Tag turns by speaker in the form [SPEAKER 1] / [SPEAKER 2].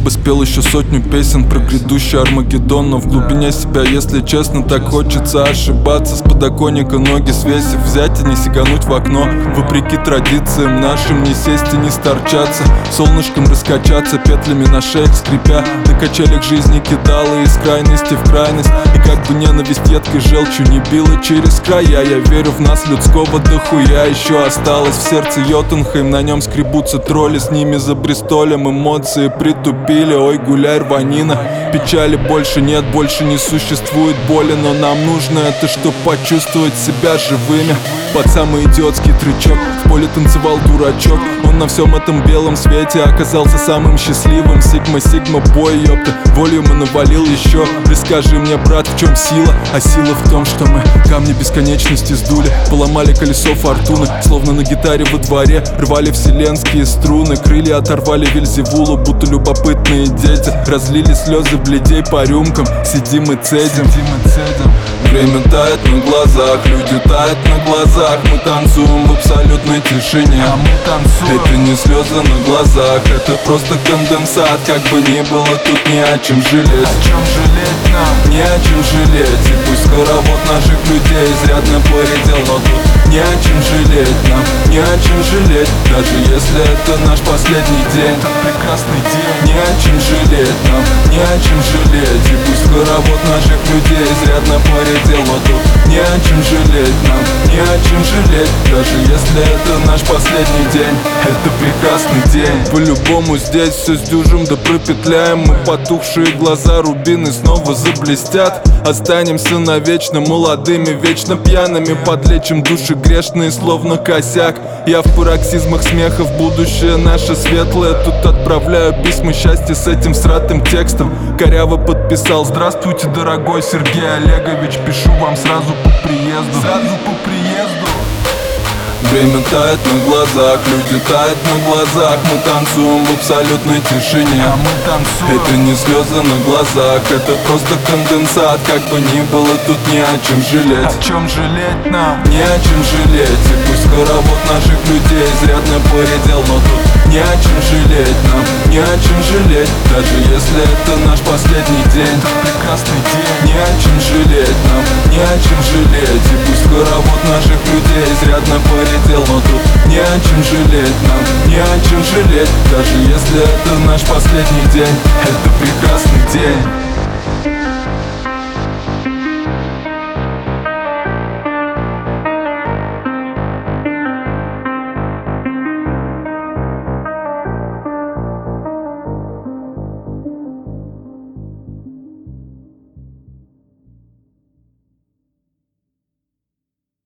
[SPEAKER 1] бы спел еще сотню песен про грядущий Армагеддон, но в глубине себя, если честно, так хочется ошибаться. С подоконника ноги свесив, взять и не сигануть в окно. Вопреки традициям нашим не сесть и не сторчаться, солнышком раскачаться, петлями на шеях скрипя. На качелях жизни кидала из крайности в крайность, и как бы ненависть едкой желчью не била через края. Я верю в нас людского дохуя еще осталось. В сердце Йотунхейм, на нем скребутся тролли, с ними за Бристолем эмоции притупили. Ой, гуляй, рванина, печали больше нет, больше не существует боли, но нам нужно это, чтоб почувствовать себя живыми. Под самый идиотский трючок в поле танцевал дурачок. Он на всем этом белом свете оказался самым счастливым. Сигма, бой, ёпта, волю ему навалил еще. Ты скажи мне, брат, в чем сила? А сила в том, что мы камни бесконечности сдули, поломали колесо фортуны, словно на гитаре во дворе рвали вселенские струны. Крылья оторвали Вельзевулу, будто любопытные дети. Разлили слезы бледей по рюмкам, сидим и цедим. Время тает на глазах, люди тают на глазах. Мы танцуем в абсолютной тишине. Это не слезы на глазах, это просто конденсат. Как бы ни было, тут не о чем жалеть.
[SPEAKER 2] О чем жалеть нам?
[SPEAKER 1] Не о чем жалеть. И пусть хоровод наших людей изрядно поредел, но тут не о чем жалеть нам, не о чем жалеть. Даже если это наш последний день,
[SPEAKER 2] этот прекрасный день.
[SPEAKER 1] не о чем жалеть нам, не о чем жалеть. И пусть хоровод наших людей изрядно поредел, но тут не о чем жалеть нам, не о чем жалеть. Даже если это наш последний день, это прекрасный день. По-любому здесь все сдюжим да пропетляем. Мы потухшие глаза, рубины снова заблестят. Останемся навечно молодыми, вечно пьяными. Подлечим души грешные, словно косяк. Я в пароксизмах смеха в будущее наше светлое. Тут отправляю письма счастья с этим сратым текстом. Коряво подписал: здравствуйте, дорогой Сергей Олегович, пишу вам сразу по приезду. Время тает на глазах, люди тают на глазах. Мы танцуем в абсолютной тишине.
[SPEAKER 2] А мы танцуем.
[SPEAKER 1] Это не слезы на глазах, это просто конденсат. Как бы ни было, тут не о чем жалеть.
[SPEAKER 2] О чем жалеть нам?
[SPEAKER 1] Не о чем жалеть. И пусть хоровод наших людей изрядно поредел, но тут не о чем жалеть нам, не о чем жалеть. Даже если это наш последний день,
[SPEAKER 2] этот прекрасный день.
[SPEAKER 1] не о чем жалеть нам, не о чем жалеть. И пусть хоровод наших людей изрядно поредел, но тут не о чем жалеть нам, не о чем жалеть. Даже если это наш последний день, это прекрасный день.